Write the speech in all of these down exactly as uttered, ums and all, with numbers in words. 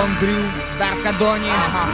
Дон Дрю, Даркадони.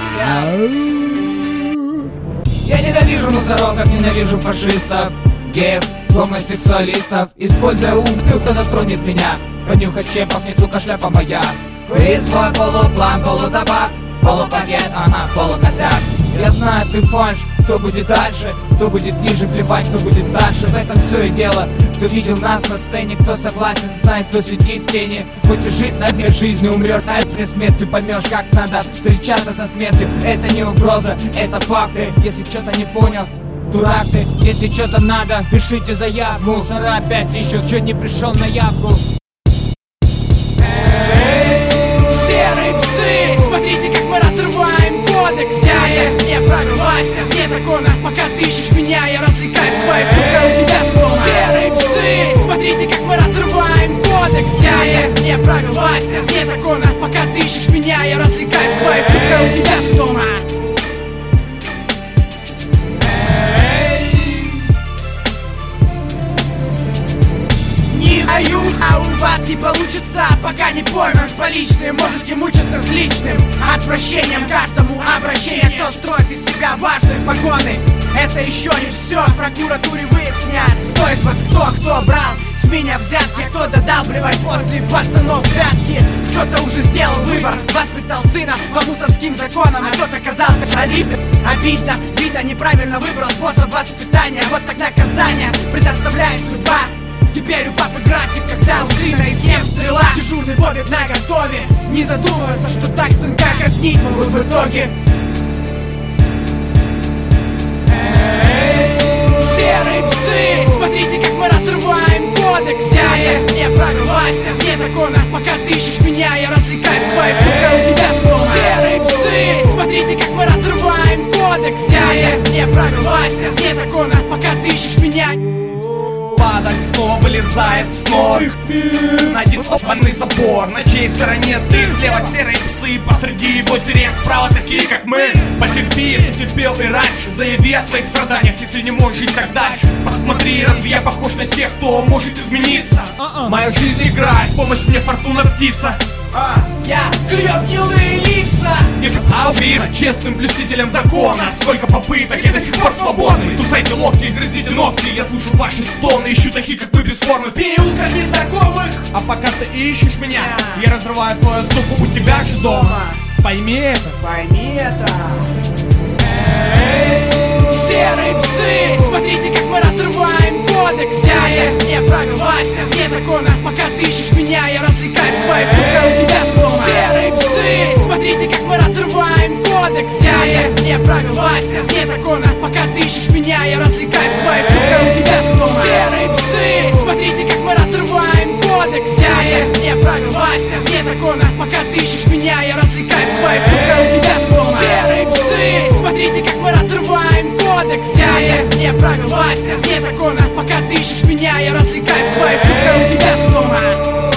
Я ненавижу мусоров, как ненавижу фашистов, геев, гомосексуалистов. Используя ум, кто дотронет меня. Понюхать чем пахнет, сука, шляпа моя. Курить свой полуплан, полутабак, полупакет, ага, полукосяк. Я знаю, ты фальшь, кто будет дальше, кто будет ниже, плевать, кто будет старше. В этом все и дело. Кто видел нас на сцене, кто согласен, знает, кто сидит в тени. Хочешь жить, на жизни умрешь, знаешь, при смерти поймешь, как надо встречаться со смертью. Это не угроза, это факты. Если что-то не понял, дурак ты. Если что-то надо, пишите заявку. Мусора опять ищут, чё не пришел на явку. Серые псы, смотрите, как мы разрываем кодекс. Я не правил, Вася, вне закона. Пока ты ищешь меня, я развлекаюсь, твоя сука у тебя дома. Серые псы, смотрите, как мы разрываем кодекс. Я не правил, Вася, вне закона. Пока ты ищешь меня, я развлекаюсь, твоя сука у тебя дома. А у вас не получится, пока не поймем с поличным. Можете мучиться с личным отвращением каждому обращения. Кто строит из себя важные погоны, это еще не все. В прокуратуре выяснят, кто из вас кто, кто брал с меня взятки, кто додабливает после пацанов взятки. Кто-то уже сделал выбор, воспитал сына по мусорским законам, а кто-то оказался пролитым. Обидно, видно, неправильно выбрал способ воспитания. Вот так наказание предоставляет судьба. Теперь у папы график, когда у сына из всем стрела. Дежурный бобик на готове, не задумываться, что так сынка казнить могут в итоге. Серые псы, смотрите, как мы разрываем кодекс. Я не правил, Вася, вне закона. Пока ты ищешь меня, я развлекаюсь, твоя сука у тебя дома. Серые псы, смотрите, как мы разрываем кодекс. Я не правил, Вася, вне закона. Пока ты ищешь меня. Падаль снова вылезает с нор. На один сломанный забор. На чьей стороне ты? Слева серые псы, посреди его сирен. Справа такие, как мы. Потерпи, если терпел и раньше. Заяви о своих страданиях, если не можешь жить так дальше. Посмотри, разве я похож на тех, кто может измениться? Моя жизнь играет, помощь мне фортуна птица. А, я клюем гнилые лица. Не писал видно честным блюстителем закона. Сколько попыток, я до сих пор свободный. Кусайте локти и грызите ногти. Я слышу ваши стоны, ищу таких, как вы, без формы. В переулках незнакомых. А пока ты ищешь меня, я разрываю твою суку у тебя же дома. Пойми это, пойми это. Серые псы, смотрите, как мы разрываем кодекс. Я не правил, Вася, вне закона. Пока ты ищешь меня, я развлекаюсь, твоя сука у тебя дома. Серые псы, смотрите, как мы разрываем кодекс. Я не правил, Вася, вне закона. Пока ты ищешь меня, я развлекаюсь, твоя сука у тебя дома. Серые псы, смотрите, как мы разрываем кодекс. Я не правил, Вася, вне закона. Пока ты ищешь меня, я развлекаюсь, твоя сука у тебя дома. Серые псы, смотрите, как мы разрываем кодекс. Я не правил, Вася, вне закона. Пока ты ищешь меня, я развлекаюсь, твоя сука у тебя дома.